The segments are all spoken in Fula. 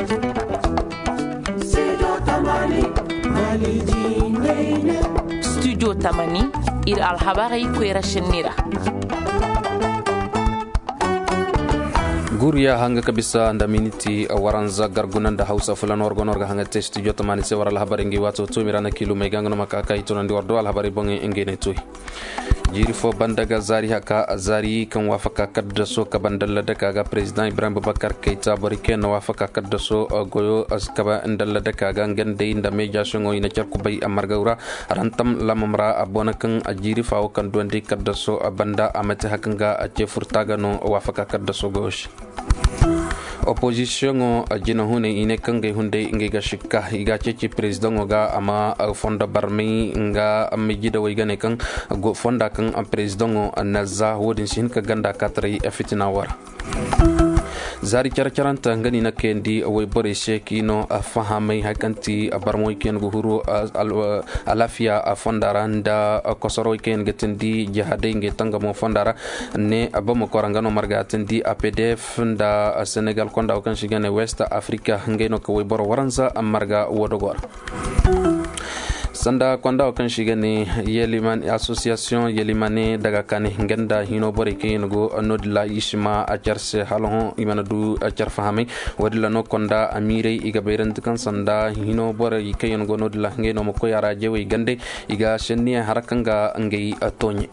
Studio Tamani ir alhabari kwera shenira. Guriya hanga kabisa ndaminiti waranza gargunanda hausa fulano orgonorga hanga te studio Tamani se wara alhabari ngi wato to mirana kilu megangano makaka itono ndi wardo alhabari bonge engene toy jiri fo bandaga zari haka zari kan wafaka kadda so ka bandalla daga ga president Ibrahim Boubacar Keita bariken wafaka kadda so goyo askaba ndalla daga ga ngende inda meja songo ina charku bay amargaura rantam lamamra abona kan ajiri fawo kan dondi kadda so banda amate hakanga ace furtaga no wafaka kadda so gosh opposition ajina hune ine kange hunde inga shikka iga ceci president ga ama fonda barmi nga amijida waygane kan go fonda kan president naza wodin sin ka ganda katri afitina war zari characharanta ngani na kendi way bore shekino afahame hakanti barmoy ken go huru alafia fondaranda kosoro ken getendi jahade nge tanga mo fondara ne abamo korangano marga tendi APDF nda Senegal konda kan shigane West Africa ngeno ko way boro waranza amarga wodogor sanda kwanda kan shigane Yeliman association Yelimane daga kane ngenda hino bore ken go nodla ishma acharse halon imanadu achar fahame wadla no konda amire iga beirant kan sanda hino bore ken go nodla ngeno mo ko yara jewe gande iga shenni harakanga ngei atonye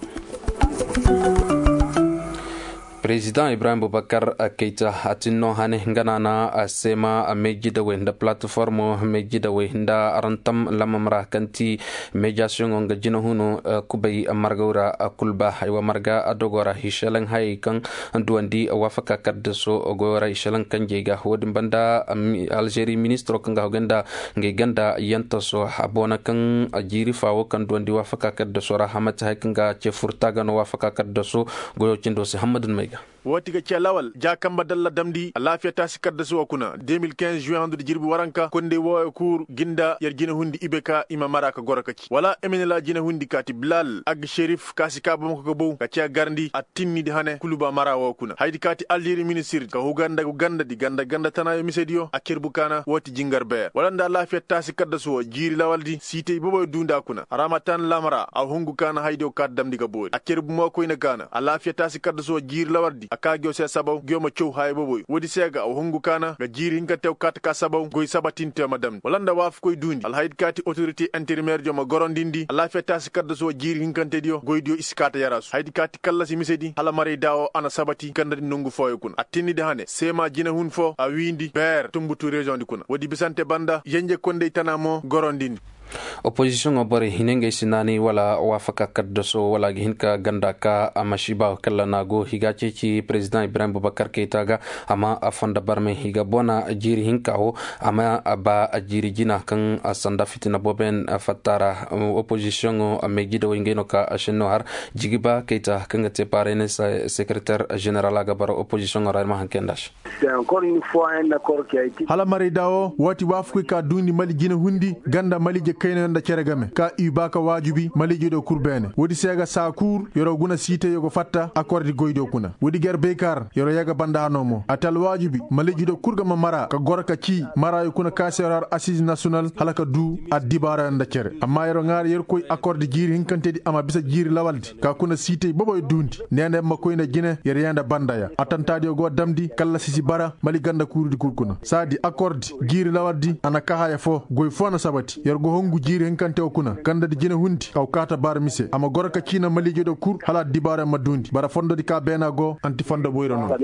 President Ibrahim Boubacar Keita atinno hane nganana asema mejida wenda platform mejida wenda arantam lamamra kanti mediation nga jino huno kubay margaura kulba aywa marga adogora hishalang hay kan duandi wafaka kadso ogora hishalang kanjega hodin banda Algeria ministro kanga hogenda ngeganda yantaso abona kan ajiri fawo kan duandi wafaka kadso rahamat hay kanga che furtaga no wafaka kadso goyo cindo se hamadun wati ga cialawal jakamba dalla damdi lafiya ta sikar da suwa kuna 2015 juin handu jirbi waranka konde wo kur ginda yar jina hundi ibeka ima maraka gorakaki wala emenela jina hundi kati bilal ag sherif kasi ka bamako ko bow ka cia garndi atinni di hane kuluba mara wo kuna haydi kati algeri ministre ka huganda ganda di ganda tanayo misedio akirbu kana woti jingar be wala nda lafiya ta sikar da suwa jiri lawaldi site bobo dunda kuna ramatan lamara a hungu kana haydo kat damdi ga boy akirbu mo ko ina kana lafiya ta sikar da suwa jiri lawaldi aka gyo se sabaw gyo ma chow hay boboy wodi sega o hongu kana ga jiri hinka tew kat ka sabaw goy sabatin te madam walanda waf koy dundi al hayd kati autorité intérimaire joma gorondindi ala feta se kaddo so jiri hinka te dio goy dio iskata yarasu hayd kati kala si misedi hala mari dawo ana sabati kanda nungu foyo kun atini de hane sema jina hun fo a windi ber tumbutu région di kuna wodi bisante banda yenje konde tanamo gorondindi opposition obore hinenge sinani wala wafaka kaddoso wala hinka gandaka amashiba kala nago higache ci president Ibrahim Boubacar Keita ga ama afanda barme higa bona jiri hinka ho ama aba jiri jina kan asanda fitina boben fatara opposition amegida wingeno ka asheno har jigiba Keita kan te parene secrétaire général ga bar opposition rarement hankendash c'est encore une fois un accord qui a été hala mari dawo wati wafku ka dundi mali jina hundi ganda mali kayna nda ceregame ka ibaka wajubi maliji do kurbene wodi sega sakur yoro guna site yogo fatta accordi goydo kuna wodi ger bekar yoro yaga banda hanomo atal wajubi maliji do kurgama mara ka gorka ci mara kuna kaserar assise national halaka du adibara nda cere amma yoro ngar yer koy accordi jiri hinkantedi ama bisa jiri lawaldi ka kuna site boboy dundi nene makoy na gine yer yanda bandaya atantadi go damdi kala sisi bara mali ganda kurudi kurkuna sadi accordi jiri lawaldi ana kahaya fo goy fona sabati yer go hongu jiri henkante okuna ganda di jina hundi kaw kata bar mise ama goraka cina malije do kur hala dibara madundi bara fondo di ka bena go anti fondo boyro non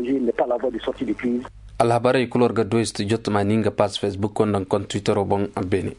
alhabare kulor ga doist jotma ninga pas Facebook kon kon Twitter obon abeni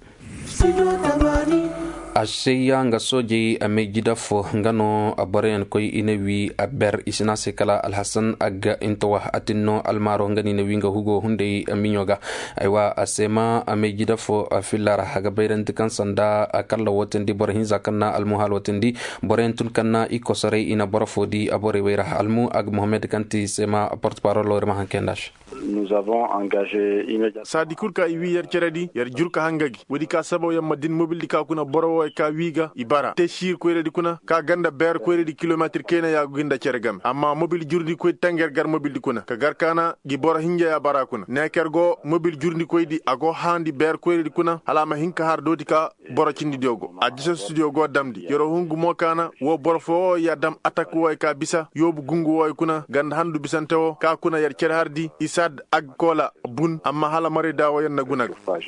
asheya nga soje amejida fo ngano abaren koy inewi aber isina sekala alhasan aga intowa atinno almaro ngani ne winga hugo hunde minyoga aywa asema amejida fo filara haga bayran tikan sanda akalla wotendi bor hinza kanna almuhal wotendi boren tun kanna ikosare ina borofodi abore wera almu ag Mohamed Kanti sema porte-parole rema hankendash nous avons engagé immédiatement sadi kurka iwi yer ceredi yer jurka hangagi wodi ka sabo yamma din mobile di ka kuna boro wo ka wiga ibara te shir ko redi kuna ka ganda ber ko redi kilometre kena ya ginda ceregam amma mobile jurdi ko tanger gar mobile dikuna ka gar kana gi bora hinja ya bara kuna ne kergo mobile jurdi ko di ago handi ber ko redi kuna alama hinka har doti ka bora cindi diogo ajisa studio go damdi yoro hungu mo kana wo bora fo ya dam attaque wo ka bisa yobu gungu wo kuna ganda handu bisantewo ka kuna yar cer hardi isad ag kola bun amma hala mari dawo yanna gunag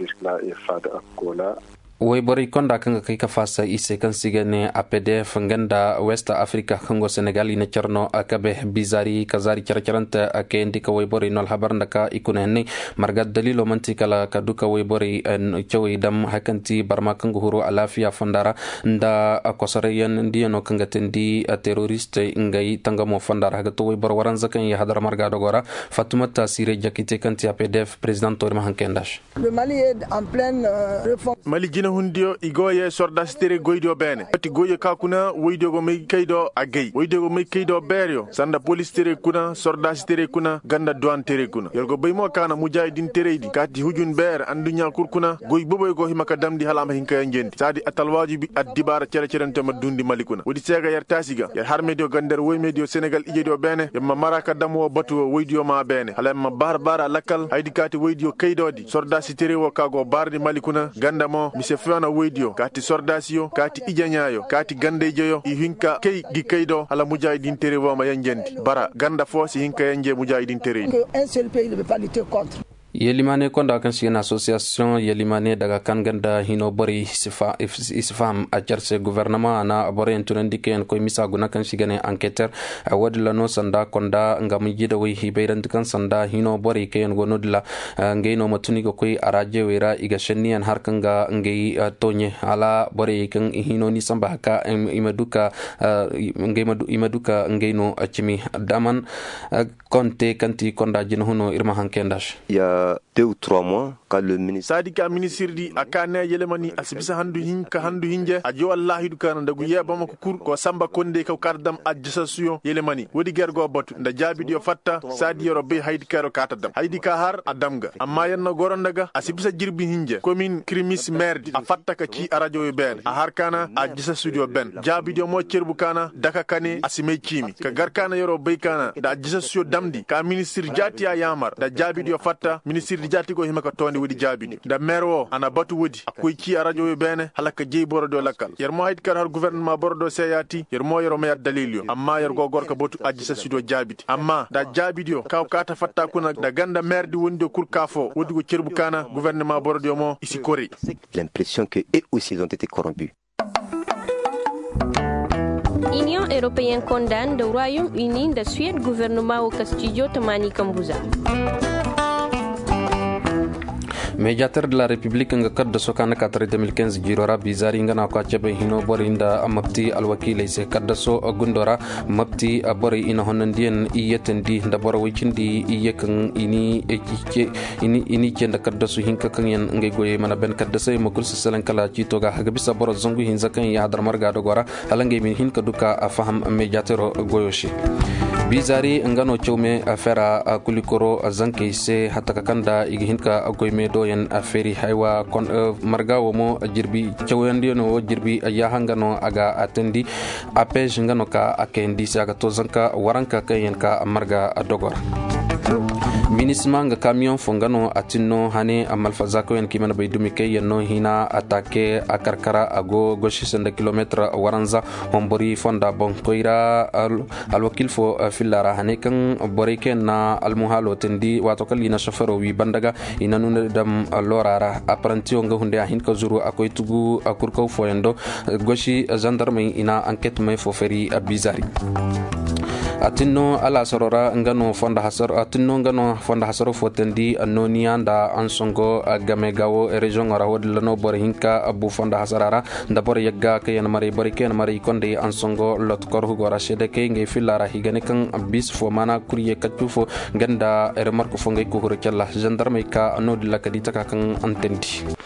way bori konda kanga kai ka fasa ise kan sigane APDF nganda West Africa kango Senegal ina charno akabe bizari kazari charanta ake ndika way bori nol habar ndaka ikunene marga dalilo mantikala kaduka way bori en chawi dam hakanti barma kango huru alafia fandara nda akosarayan ndiano kanga tendi terroriste ngai tangamo fandara hagato way bor waran zakan ya hadar marga dogora Fatoumata Siré Diakité kanti APDF président Torima Hankendash. Le Mali est en pleine réforme. Mali hundio igoye sordastere goydo bene ati goye kakuna woydo go may kaydo agay woydo go may kaydo beryo sanda police tere kuna sordastere kuna ganda douane tere kuna yorgo baymo kana mujahidin tereydi kati hujun ber andunya kurkuna goy boboy go himaka damdi halama hinka ngendi sadi atal wajibi addibara cere cerente madundi malikuna wodi sega yar tasiga yar harmedio gander woy medio Senegal ijedo bene yamma maraka damo batu woydo ma bene halama barbara lakal haydi kati woydo kaydodi sordastere wo kago bardi malikuna ganda mo fana weydio kati sordasio kati ijanyayo kati gandejeyo i hinka kay gi kaydo ala mujahidin tere wama yanjendi bara ganda fosi hinka yanje mujahidin tere un seul pays ne peut pas lutter contre. Yelimane konda kan sigana association Yelimane daga kan ganda hino bori isfam a charse gouvernement na bori enturendi ken ko misa guna kan sigane enquêteur wadla no sanda konda ngam jida wi hibeiran kan sanda hino bori ken gonodla ngeno matuni ko koy araje wera iga shennian harkanga ngei tonye ala bori kan hino ni samba haka imaduka imaduka ngeno achimi daman konte kanti konda jino hono irma hankendash ya 2 ou 3 mois quand le ministre sadika ministre di akane yelemani asibisa handu hinje ajo wallahi du kana dagu yeba mako kur ko samba konde ko kardam ajjasa suyo yelemani wodi gergo batu nda jabi dio fatta sadi yoro be haydi karo katadam haydi ka har adamga amma yanna gorondaga asibisa jirbi hinje commune krimis merdi a fatta ka ci arajo ben a har kana ajjasa studio ben jabi dio mo cerbu kana daka kane asime kimi ka gar kana yoro be kana da ajjasa suyo damdi ka ministre jati a yamar da jabi dio fatta ministre jati ko himaka tondi wodi jabi da merwo ana batu wodi akoy ci radio bene halaka jey bordo lakal yer mo hayt kar har gouvernement bordo seyati yer mo yero me dalilio amma yer go gorka botu ajji sa sido jabiti amma da jabidio kaw kata fatta kuna da ganda merdi wondi kur kafo wodi ko cerbu kana gouvernement bordo mo isi kori l'impression que eux aussi ils ont été corrompus. Union européenne condamne le Royaume-Uni de Suède gouvernement au Castillo Tamani Kambuza. Médiateur de la République nga kadda sokana 2015 jirora bizari ngana ko chabe hino borinda amapti alwakil ise kadda so gundora mapti bori ina honandien iyetendi nda boro wicindi iyekan ini cenda kadda so hinka kan yan ngay goye mana ben kadda say makul salan kala ci toga haga bisa boro zongu hinza kan ya hadar marga do gora halangay min hinka duka afaham médiateur goyoshi bizari ngano chome afera kulikoro zanke se hataka kanda igihinka agoyme do yen aferi haywa kon margawo mo jirbi chawandi no jirbi ya hangano aga atendi apej ngano ka akendi saga to zanka waranka kayen ka marga dogor minismanga camion fongano atinno hane amalfaza ko en kimana baydumi kay yenno hina atake akarkara ago goshi senda kilometre waranza hombori fonda bon koira alwakil fo fillara hane kan borike na almuhalo tendi wato kalina shafaro wi bandaga inanu dam lorara apprenti nga hunde hin ko zuru akoy tugu akurko fo yendo goshi gendarme ina enquête me fo feri bizari atinno ala sorora ngano fonda hasaro fotendi anonianda ansongo gamegawo region rawod lano bor hinka abu fonda hasarara nda bor yagga kayen mari konde ansongo lot kor hugora shede ke nge filara higane kan bis fo mana kuriye katufo ganda remarque fo ngay ko hore kala gendarme ka anodi lakadi taka kan antendi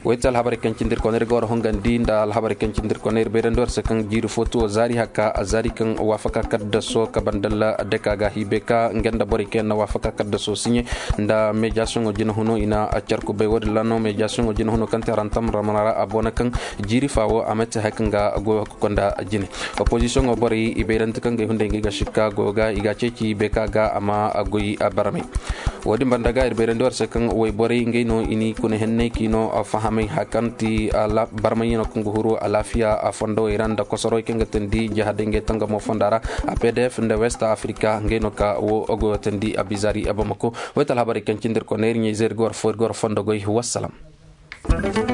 waital habari kan cindir koner gor hongandi nda habari kan cindir koner berendor sekan jiru foto zari haka azari kan wafaka kadda so kabandalla deka ga hibeka ngenda bori ken wafaka kadda so sinye nda mediation jino hono ina acharku be wod lano mediation jino hono kan tarantam ramara abona kan jiri fawo amete hakanga go konda jine opposition bori iberent kan ge hunde ngi Chicago ga iga ceci beka ga ama agoyi abarame wodi bandaga berendor sekan way bori ngi no ini kune henne kino fahami hakanti ala barmayino kunguhuru alafia fondo iranda kosoro kenga tendi jahadenge tanga mo fondara APDF nda West Africa ngeno ka wo ogo tendi abizari abamako wetal habari kan cindir ko ner nyi zer gor for gor fondo goy wassalam.